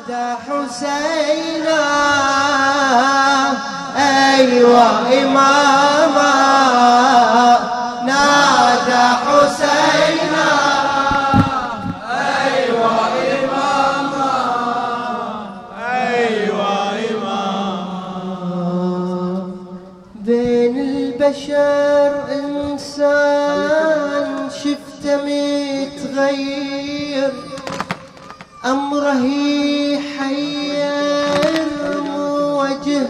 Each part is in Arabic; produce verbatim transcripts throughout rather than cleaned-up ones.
نادى حسينا أيوة إماما نادى حسينا أيوة إماما أيوة إماما. بين البشر إنسان شفته متغير أمره يحير مو وجه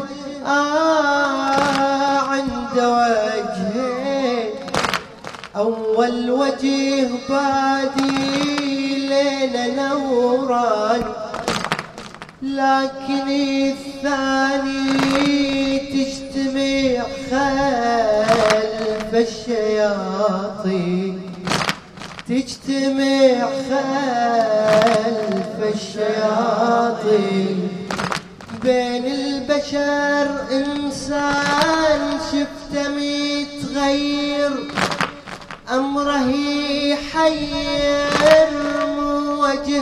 آه عند وجهين أول وجه بادي لنا نوران لكن الثاني تجتمع خلف الشياطين تجتمع خلف الشياطين. بين البشر إنسان شفته متغير أمره يحير مو وجه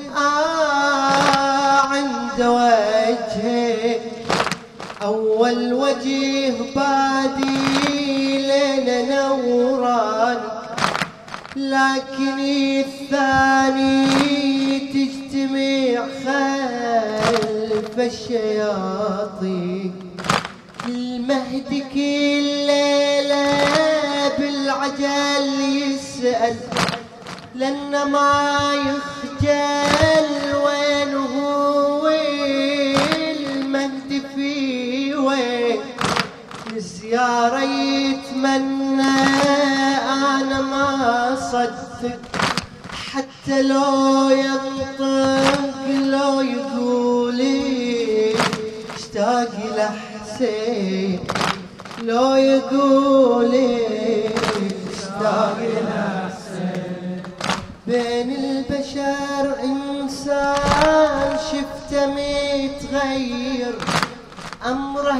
آه عند وجهه أول وجه بادي لنا نوران لكن الثاني تجتمع خلف الشياطين. المهدي كل ليلة بالعجل يسأل لأن ما يخجل وين هو المهدي في وين الزيارة يتمنى أنا ما صدق حتى لو ينطق لو يقولي اشتاق لحسين لو يقولي اشتاق لحسين. بين البشر إنسان شفته متغير أمره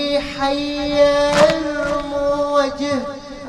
يحير مو وجه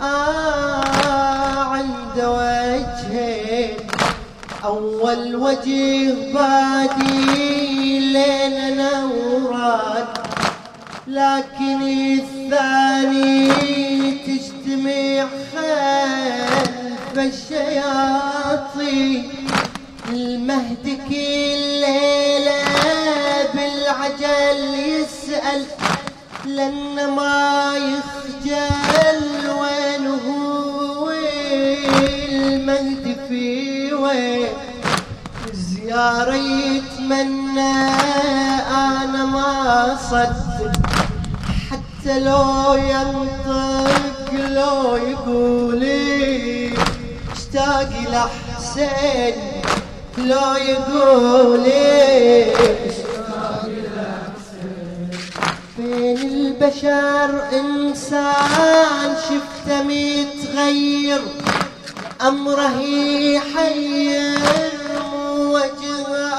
آه عند وجهين أول وجه بادي لنا نوران لكن الثاني تجتمع خلف الشياطين. المهدي كل ليلة بالعجل يسأل لأن ما يخجل وين هو المهدي في وين الزيارة يتمنى أنا ما صدق حتى لو ينطق لو يقولي اشتاق لحسين لو يقولي اشتاق لحسين. بين البشر إنسان شفته متغير أمره يحير وجهه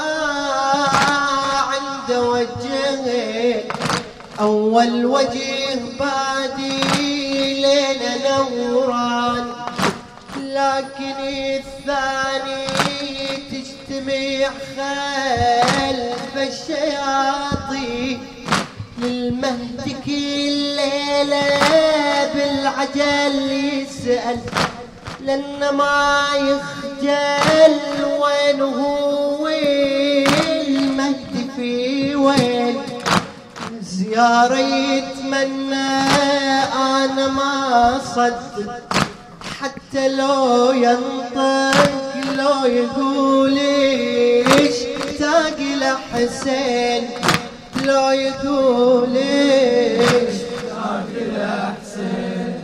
عند وجهه أول وجه بادي لنا نوران لكن الثاني تجتمع خلف الشياطين. للمهدي كل ليلة بالعجل يسأل لأن ما يخجل وين هو المهدي في وين زيارة يتمنى أنا ما صدق حتى لو ينطق لو يقول إيش اشتاق لحسين لو يقول إيش اشتاق لحسين.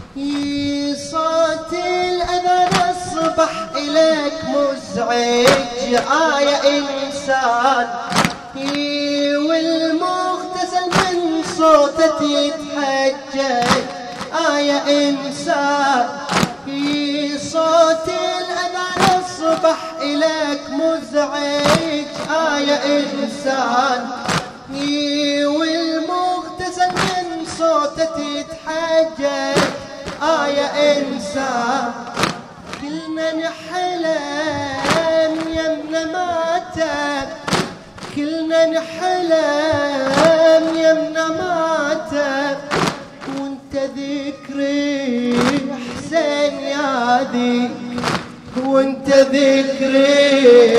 صوت الأذان الصبح إليك مزعج آية إنسان والمغتسل من صوته يتحجج آية إنسان. صوت الأذان الصبح إليك مزعج آية إنسان والمغتسل من صوته يتحجج آية إنسان. كلنا نحلم يمنا ماتت كلنا نحلم يمنا ماته وانت ذكري حسين يا ذيك وانت ذكري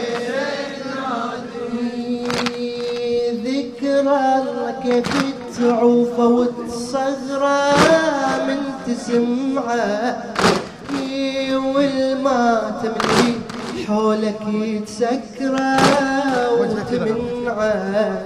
ذكرى كيف تعوفه وتصغره من تسمعه والماتم اللي حولك يتسكره وتمنعه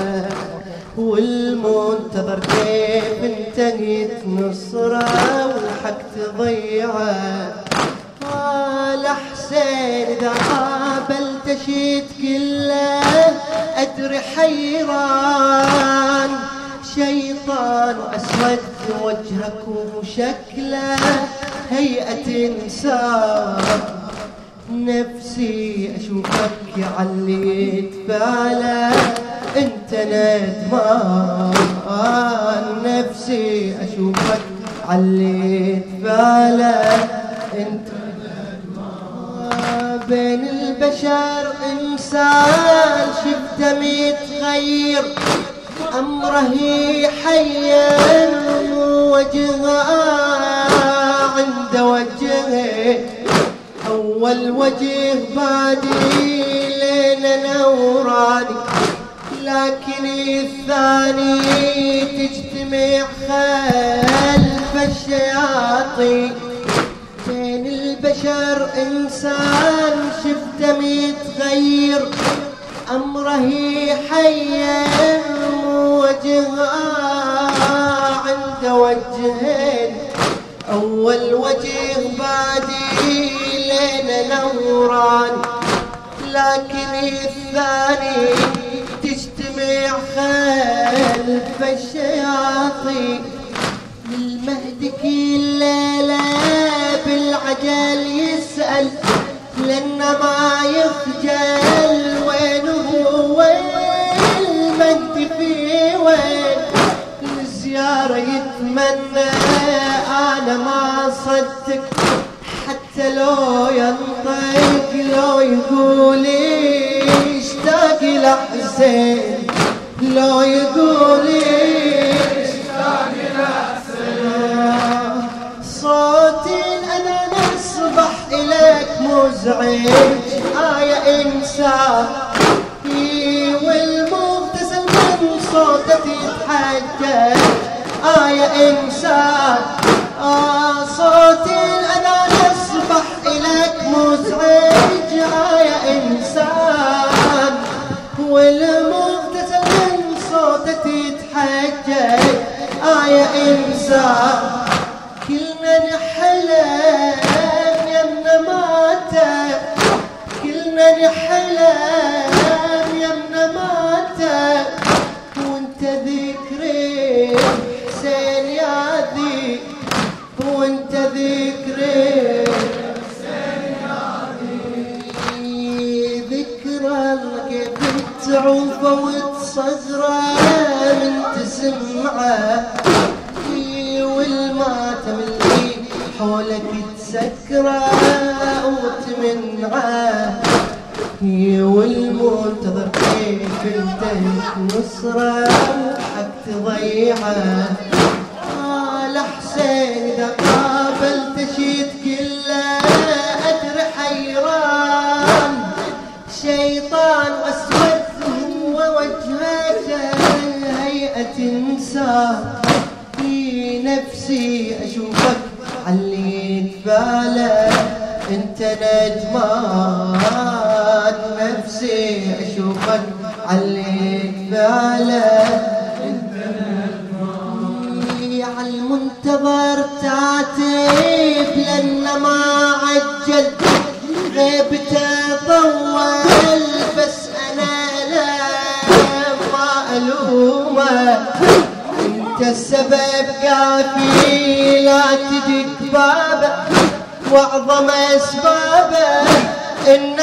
والمنتظر كيف انتهيت نصره والحق تضيعه. قال حسين اذا قابلت شيت كله ادري حيران شيطان اسود وجهك وشكله هيئة انسان نفسي اشوفك عليت باله انت ندمان نفسي اشوفك عليت باله انت ندمان بين البشر انسان شفته متغير امره يحين وجهه عند وجهه اول وجه بادي لنا نوراني لكن الثاني تجتمع خلف الشياطين. بين البشر انسان شفته متغير امره يحين وجهه عند وجهين اول وجه بادي لنا نوران لكن الثاني تجتمع خلف الشياطين. المهدي كل ليلة بالعجل يسأل لأن ما يخجل وين هو المهدي في وين الزيارة يتمنى أنا ما صدق حتى لو ينطق لو يقول اشتاق لحسين لو يقول اشتاق لحسين. صوتي انا نصبح اليك مزعج آية انسان والمغتسل من صوتك يتحجج آية انسان. آه صوتي انا نصبح اليك مزعج آية انسان والمغتسل من صوتك يتحجج آية انسان. كلنا نحلم يمنا ماته كلنا نحلم يمنا ماته وانت ذكري حسين يا ذيك وانت ذكري حسين يا ذيك ذكرى كيف تعوفه وتصغره من تسمعه والماتم اللي حولك يتسكره وتمنعه والمنتظر كيف انتهت نصره وحق تضيعه. قال حسين اذا قابلت شيت كله ادري حيران شيطان اسود ووجهته هيئة انسان نفسي اشوفك عليت باله انت ندمان نفسي اشوفك عليت باله انت ندمان. عالمنتظر تعاتب لان ما عجل غيبته طول بس انا لا ما الومه انت السبب كافي لا تدق بابه واعظم اسبابه ان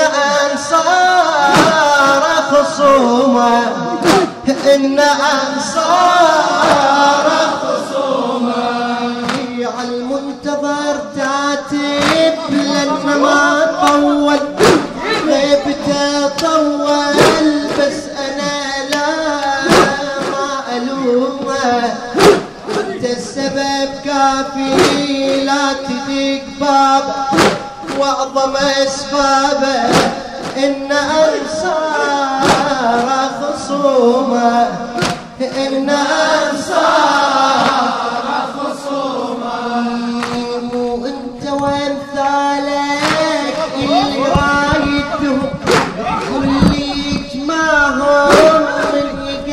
انصار خصومه ان انصار خصومه. عالمنتظر تعاتب لان ما طول غيبته طول بس بابه واعظم اسبابه ان انصار خصومه ان انصار خصومه وانت وامثالك اللي رايدهم واللي يجمعهم من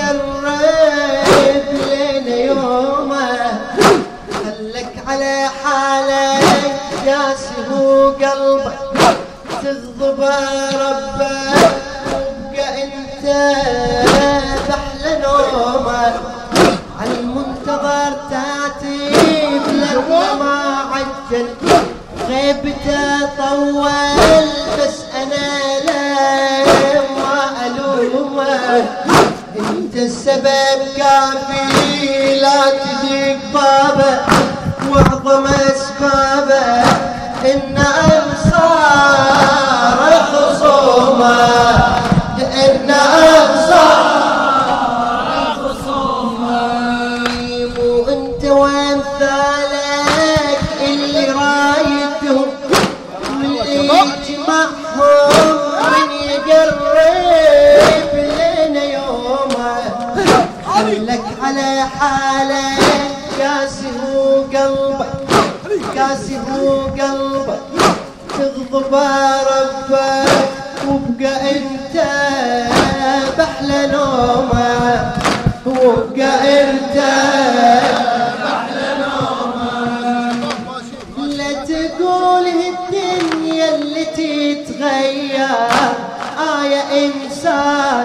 يقرب لنا يومه خلك على حالك جاسه قلبك تغضب ربك وابقى انت بحلى نومك عالمنتظر تعتيب لما ما عجل غيبته طول بس انا لا ما الومك انت السبب كافي لا تدق بابه واعظم اسبابه ان انصار خصومه ان انصار خصومه وانت وامثالك اللي رايدهم واللي يجمعهم من يقرب لنا يومه خلك على حالك كاسه قلبك كاسه قلبك تغضب ربك وابقى انت بحلى نومك وابقى انت بحلى نومك لا تقول الدنيا اللي تتغير اه يا انسان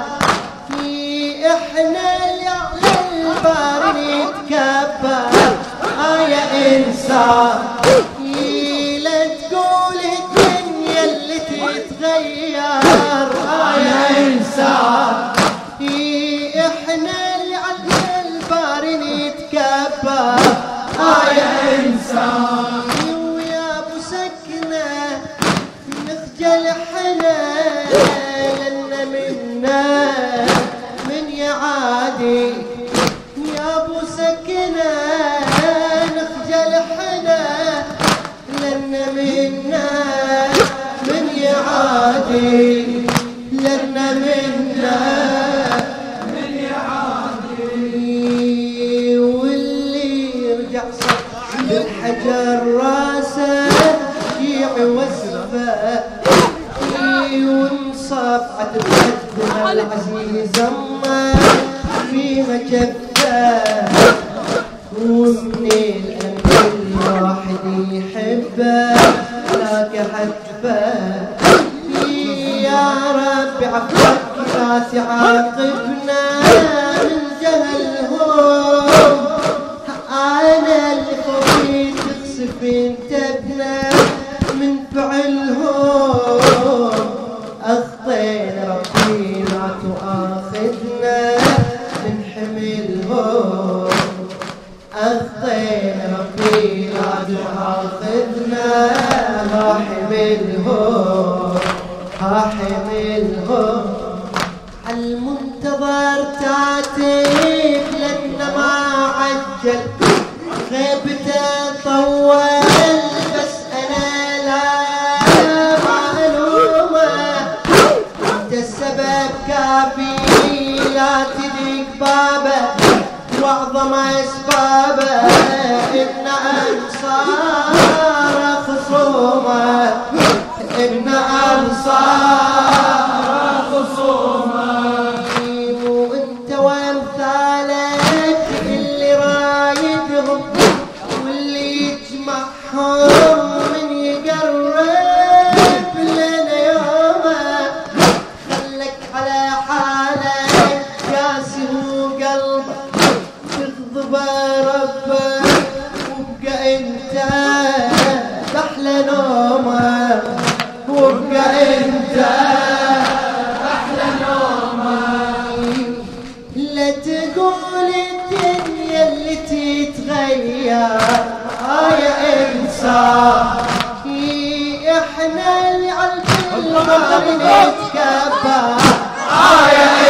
احنا اللي على البار نتكبر اه يا انسان لا تقول الدنيا اللي تتغير اه يا انسان احنا اللي على البار نتكبر اه يا انسان ويا ابو سكنه نخجل احنا لنا منا من يعادي يا ابو سكنه نخجل احنا لنا منا من يعادي لنا منا من يعادي واللي يرجع صف بالحجر راسه يشيع وسفه ونصاب عد خدنا العزيز أما فيها جفة ومن الأمر الواحد يحبه لاك حجبه يا رب عفوك لا تعاقبنا من جهلهم أنا اللي خوفي تخسف انت ابنا من فعلهم أخطينا ربي لا تؤاخذنا من حملهم أخطينا ربي لا تؤاخذنا ها حملهم ها حملهم المنتظر تعتيب لنا ما عجل غيبته طول بس أنا لا السبب كافي لا تدق بابه واعظم اسبابه ان انصار خصومه ان انصار خصومه وانت وامثالك اللي رايدهم واللي يجمعهم من يقرب لنا يومه على حالك كاسه قلبك تغضب ربك وابقى انت بحلى نومك وابقى انت بحلى نومك لا تقول الدنيا اللي تتغير اه يا انسان احنا اللي على البر نتكبر آه يا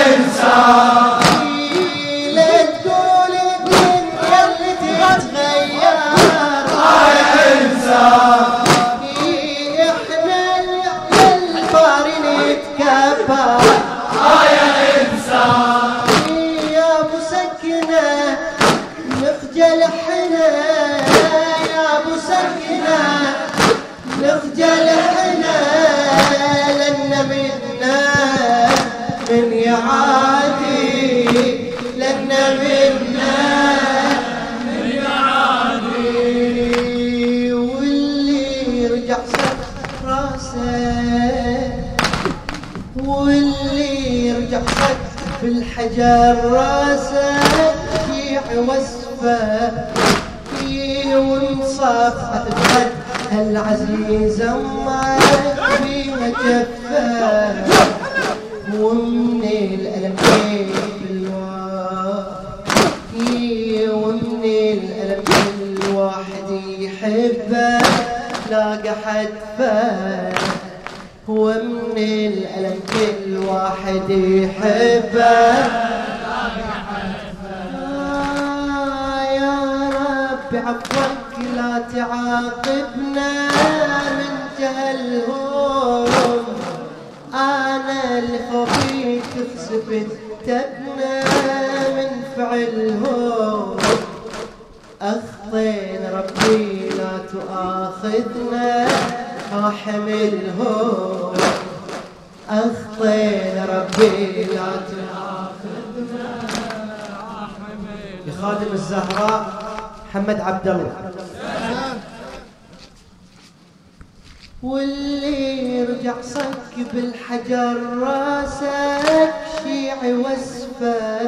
عادي لنا منا من عادي، واللي رجع صف راسه واللي رجع صف بالحجر راسه يشيع وصفه ونصاف أتبعد هالعزيزة ما فيها جفة، ومن الألم كيف الواحد ومن الألم الواحد يحبه لاقى حدفه، ومن الألم كل واحد يحبه بعفوك لا تعاقبنا من جهلهم، أنا اللي خفيت تخسف تبنا من فعلهم، أخطينا ربي لا تؤاخذنا حملهم، أخطينا ربي لا تؤاخذنا حملهم. لخادم الزهراء محمد عبد الله. واللي رجع صك بالحجر راسك شيع وصفه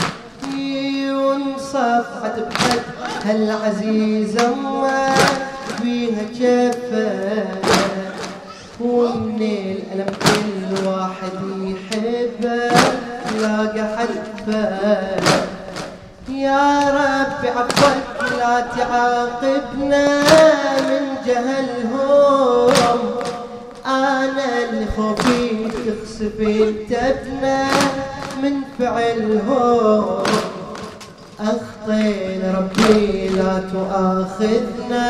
ونصف عد بحد هالعزيزة ما فيها جفه، ومن الألم كل واحد يحبه لاقى حدفه، يا رب عفوك لا تعاقبنا من جهلهم، أنا اللي خفيت تخسف تبنا من فعلهم، أخطينا ربي لا تؤاخذنا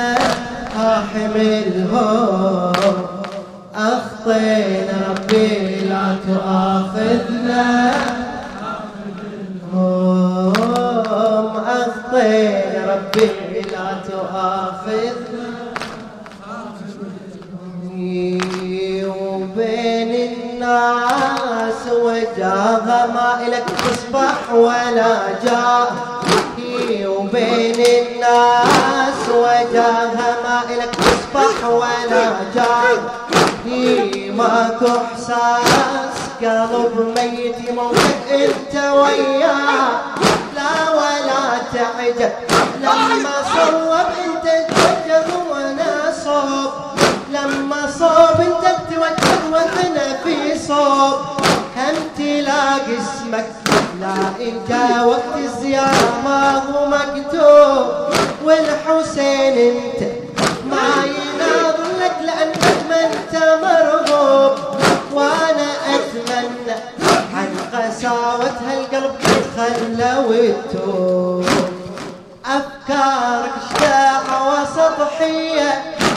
حملهم، أخطينا ربي لا تؤاخذنا أخطينا ربي لا تؤاخذنا، وبين الناس وجاها ما إلك تصبح ولا جاه، وبين الناس وجاها ما إلك تصبح ولا جاه، ماكو إحساس قلب ميت يموت انت وياه، لا ولا تعجب لما صوب انت تتوجه وانا صوب، لما صوب انت تتوجه وانا في صوب، هم تلاقي اسمك لا ان جا وقت الزيارة ما هو مكتوب، والحسين انت ما يناظر لك لانك ما انت مرغوب، وانا اتمنى عن قساوة هالقلب تتخلى وتتوب، افكارك اشتاعة وسطحية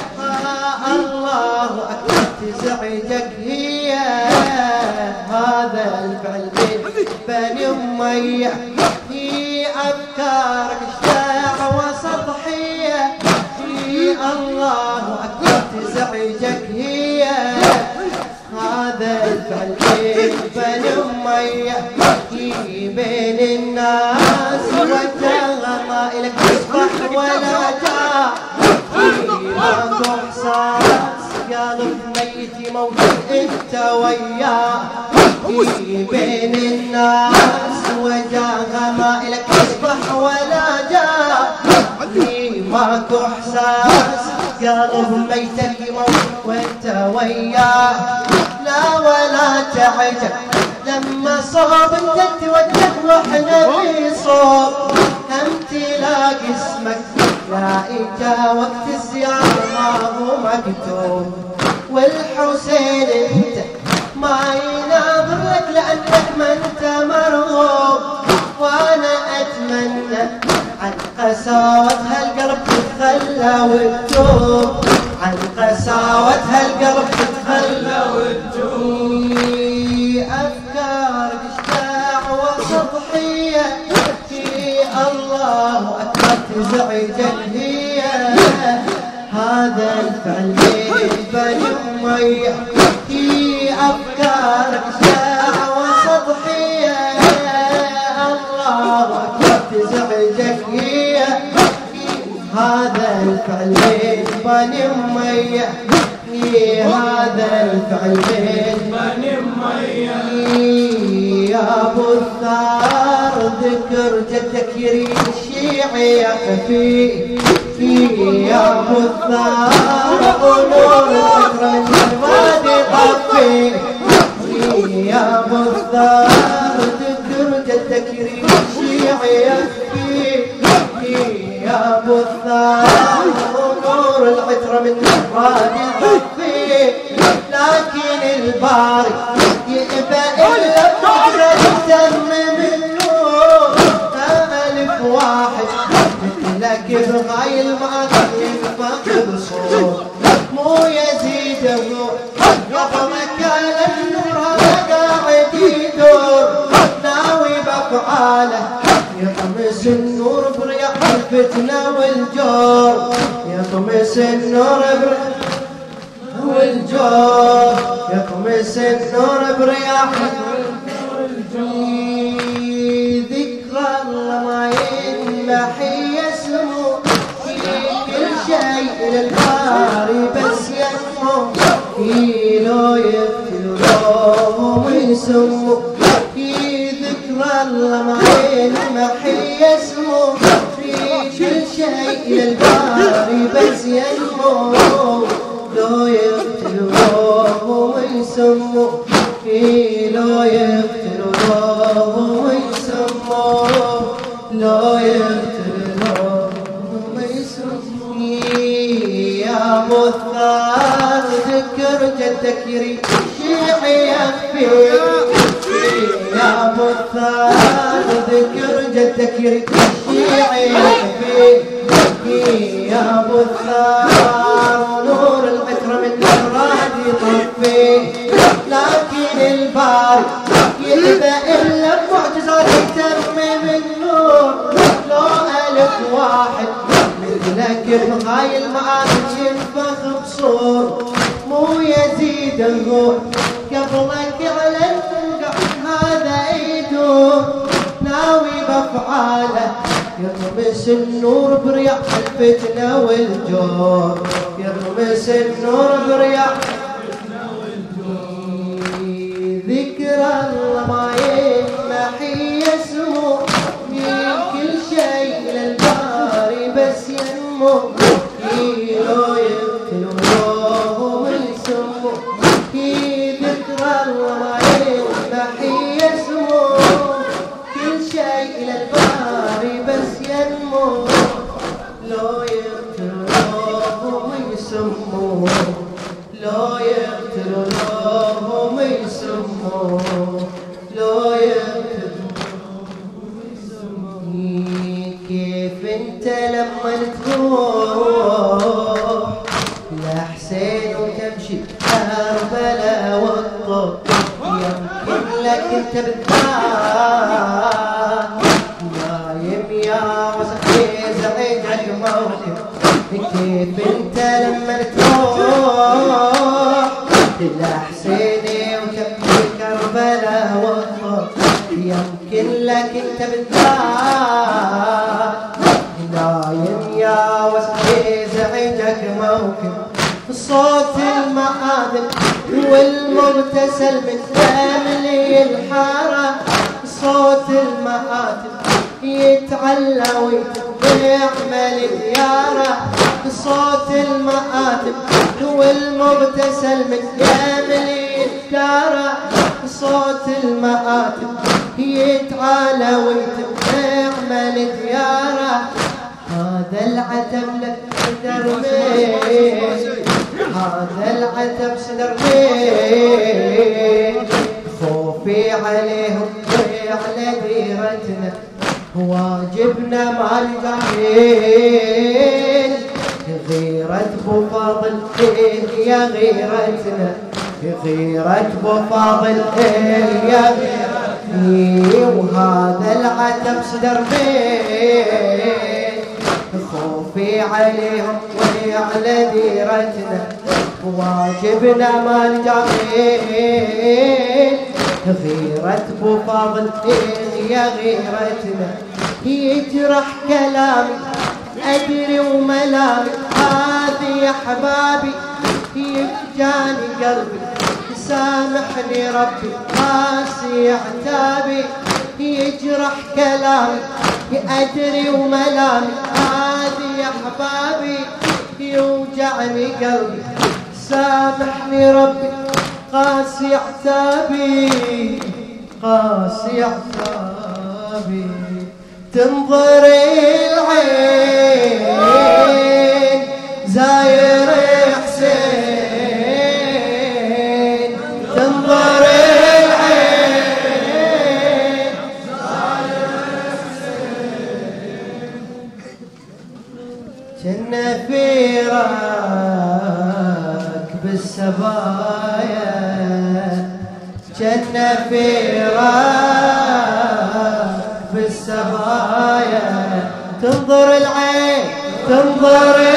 الله اكبر تزعجك هي، هذا الفعل من بني امية، هي افكارك اشتاعة وسطحية الله اكبر تزعجك هي، هذا الفعل بين بني أمية بين الناس وجهها ما إلك تصبح ولا جاء، ماكو إحساس قلب ميت يموت انت وياه، بين الناس وجهها ما إلك تصبح ولا جاء، ماكو إحساس قلب ميت يموت وانت وياه، لا ولا تعجب لما صوب انت توجه واحنا في صوب، هم تلاقي اسمك لا اجا وقت الزيارة ما هو مكتوب، والحسين انت ما يناظر لك لانك ما انت مرغوب، وانا اتمنى عن قساوة هالقلب تتخلى وتتوب، عن قساوة هالقلب تتخلى وتتوب، أفكارك اشتاع وسطحية الله أكبر تزعجك هي، هذا الفعل من بني أمية، أفكارك اشتاع وسطحية ماني مميز هذا الفعل من ماني مميز يا ابو الثار ذكر جدك يريد الشيعي يخفي يا ابو الثار ونور الفكر من الوادي طفي يا ابو الثار ذكر جدك يريد الشيعي يخفي يا ابو الثار ونور العطر من الوادي طفي لكن الباري يأبى إلا بحرة تم منه ألف واحد مثلك بغاي المعطي ينفخ بصوت مو يزيد الروح يطمك على النور هذا قاعد يدور ناوي بأفعاله يطمس النور برياح الفتنة والجور يطمس النور برياح والجور يطمس النور برياح ذكرى الله ما ينمحي اسمه في كل شيء للباري بس يسمو لو يقتلوه ويسمو في ذكرى الله ما ينمحي اسمه في كل شيء للباري بس يسمو لو يقتلوه ويسموا في لو يقتلوه ويسموا لو يقتلوه ويسموا يا مثار ذكر جدك يريد شيعي يخفي يا مثار ذكر جدك يريد شيعي يخفي يا مثار نور العطر من الراد يطفي لكن الباري يأبى إلا بمعجزات يتمم النور لو ألف واحد مثلك بغاي المعارج ينفخ بصور مو يزيد الروح قبلك على النقع هذا يدور ناوي بأفعاله يطمس النور برياح الفتنة والجور يطمس النور برياح الفتنة والجور ذكر الله ما ينمحي اسمه من كل شيء للباري بس ينمو لو يقتلوه ويسمو في ذكر الله ما ينمحي اسمه كل شيء للباري بس ينمو لو يقتلوه ويسموه لو يقتلوه ويسموه لو يقتلوه ويسموه كيف انت لما تروح لحسين وتمشي كربلاء والطب يمكن لك انت بالذات نايم يا وسخي زعيجك موقف كيف انت لما تروح لحسيني وتمشي كربلاء والطب يمكن لك انت بالذات نايم يا وسخي زعيجك موقف صوت المآذن والمغتسل من ثاملي الحارة صوت المآذن يتعلى ويعمل ديارة صوت المآذن والمغتسل من ثاملي الحارة صوت المآذن يتعالى ويعمل ديارة هذا العتب لك دربي هذا العتب صدر لي خوفي عليهم وعلى ديرتنا واجبنا مع الجميل غيرة بو فاضل يا غيرتنا غيرة بو فاضل يا غيرتني وهذا العتب صدر لي خوفي عليهم وعلى ديرتنا واجبنا ما الجميل غيرة بو فاضل يا غيرتنا يجرح كلامي أدري وملامي هذه يا حبابي يفجاني قلبي سامحني ربي قاسي عتابي يجرح كلامي أدري وملامي هذه يا حبابي يوجعني قلبي سامحني ربي قاسي عتابي قاسي عتابي تنظر العين زاير حسين تنظر العين زاير حسين جنة في راكب السبايا جنة في راكب السبايا تنظر العين تنظر